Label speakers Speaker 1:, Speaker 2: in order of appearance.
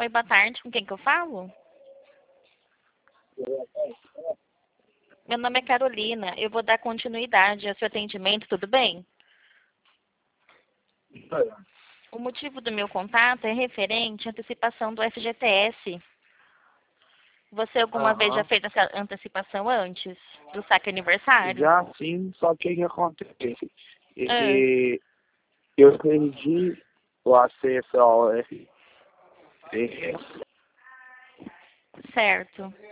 Speaker 1: Oi, boa tarde. Com quem que eu falo? Meu nome é Carolina. Eu vou dar continuidade ao seu atendimento, tudo bem? O motivo do meu contato é referente à antecipação do FGTS. Você alguma vez já
Speaker 2: Aham.
Speaker 1: fez essa antecipação antes do saque aniversário?
Speaker 2: Já sim, só que o que acontece?
Speaker 1: Ah,
Speaker 2: Eu perdi o acesso ao FTS.
Speaker 1: certo.